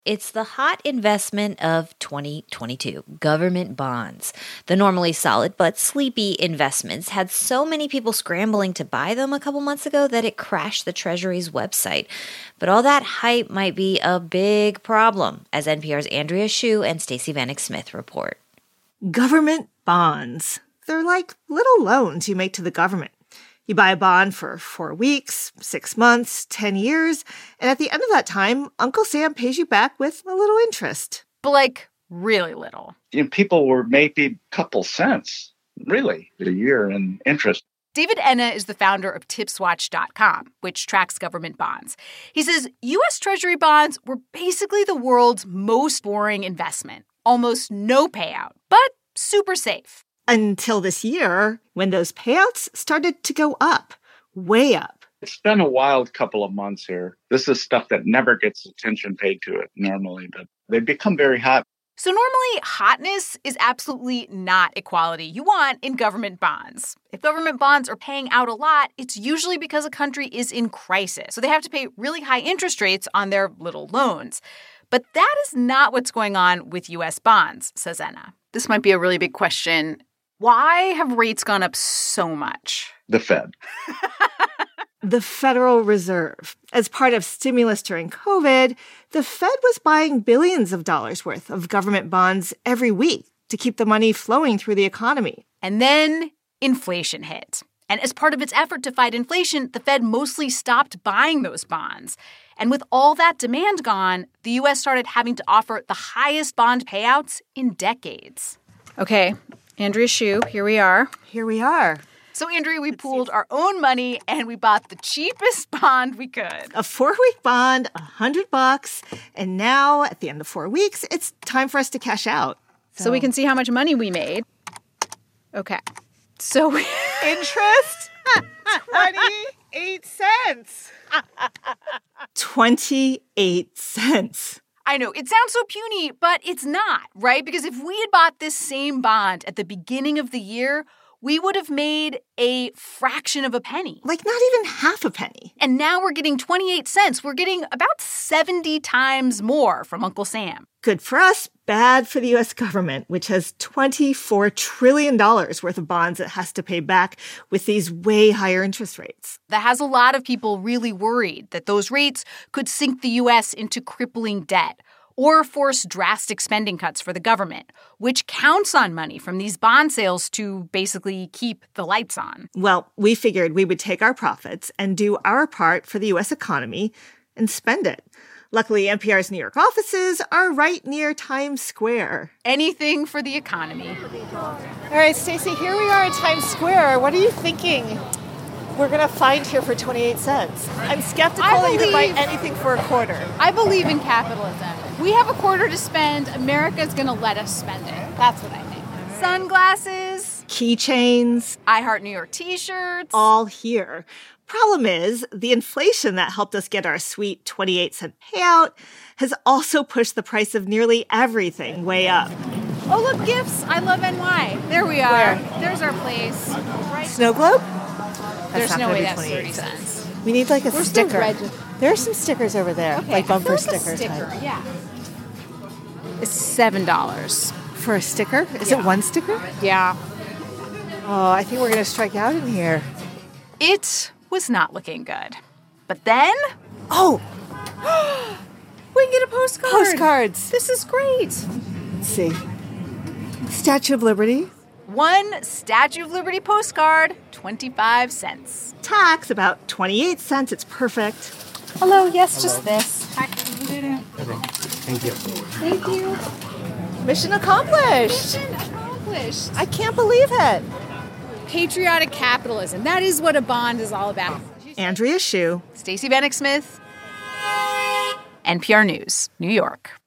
It's the hot investment of 2022, government bonds. The normally solid but sleepy investments had so many people scrambling to buy them a couple months ago that it crashed the Treasury's website. But all that hype might be a big problem, as NPR's Andrea Hsu and Stacey Vanek Smith report. Government bonds. They're like little loans you make to the government. You buy a bond for 4 weeks, 6 months, 10 years, and at the end of that time, Uncle Sam pays you back with a little interest. But like, really little. People were maybe a couple cents, really, a year in interest. David Enna is the founder of TipsWatch.com, which tracks government bonds. He says U.S. Treasury bonds were basically the world's most boring investment. Almost no payout, but super safe. Until this year, when those payouts started to go up, way up. It's been a wild couple of months here. This is stuff that never gets attention paid to it normally, but they become very hot. So normally, hotness is absolutely not a quality you want in government bonds. If government bonds are paying out a lot, it's usually because a country is in crisis. So they have to pay really high interest rates on their little loans. But that is not what's going on with U.S. bonds, says Enna. This might be a really big question. Why have rates gone up so much? The Fed. The Federal Reserve. As part of stimulus during COVID, the Fed was buying billions of dollars worth of government bonds every week to keep the money flowing through the economy. And then inflation hit. And as part of its effort to fight inflation, the Fed mostly stopped buying those bonds. And with all that demand gone, the U.S. started having to offer the highest bond payouts in decades. Okay, Andrea Hsu, here we are. Here we are. So, Andrea, we pooled our own money and we bought the cheapest bond we could. A 4-week bond, $100. And now, at the end of 4 weeks, it's time for us to cash out. So we can see how much money we made. Okay. So interest? 28 cents. 28 cents. I know, it sounds so puny, but it's not, right? Because if we had bought this same bond at the beginning of the year, we would have made a fraction of a penny. Like not even half a penny. And now we're getting 28 cents. We're getting about 70 times more from Uncle Sam. Good for us, bad for the U.S. government, which has $24 trillion worth of bonds it has to pay back with these way higher interest rates. That has a lot of people really worried that those rates could sink the U.S. into crippling debt or force drastic spending cuts for the government, which counts on money from these bond sales to basically keep the lights on. Well, we figured we would take our profits and do our part for the U.S. economy and spend it. Luckily, NPR's New York offices are right near Times Square. Anything for the economy. All right, Stacey, here we are at Times Square. What are you thinking we're going to find here for 28 cents? I'm skeptical that you can buy anything for a quarter. I believe in capitalism. We have a quarter to spend. America's going to let us spend it. That's what I think. Sunglasses. Keychains. I Heart New York t-shirts. All here. Problem is, the inflation that helped us get our sweet 28-cent payout has also pushed the price of nearly everything way up. Oh, look, gifts. I love NY. There we are. Where? There's our place. Right. Snow globe? There's no way that's 30 cents. We need like a We're sticker. There are some stickers over there, Okay, like bumper I feel stickers. like a sticker, yeah. It's $7. For a sticker? Is it one sticker? Yeah. Oh, I think we're going to strike out in here. It was not looking good. But then... Oh! we can get a postcard. Postcards. This is great. Let's see. Statue of Liberty. One Statue of Liberty postcard, 25 cents. Tax, about 28 cents. It's perfect. Hello, yes, just this. Thank you. Thank you. Mission accomplished. Mission accomplished. I can't believe it. Patriotic capitalism. That is what a bond is all about. Andrea Hsu. Stacey Vanek Smith, NPR News, New York.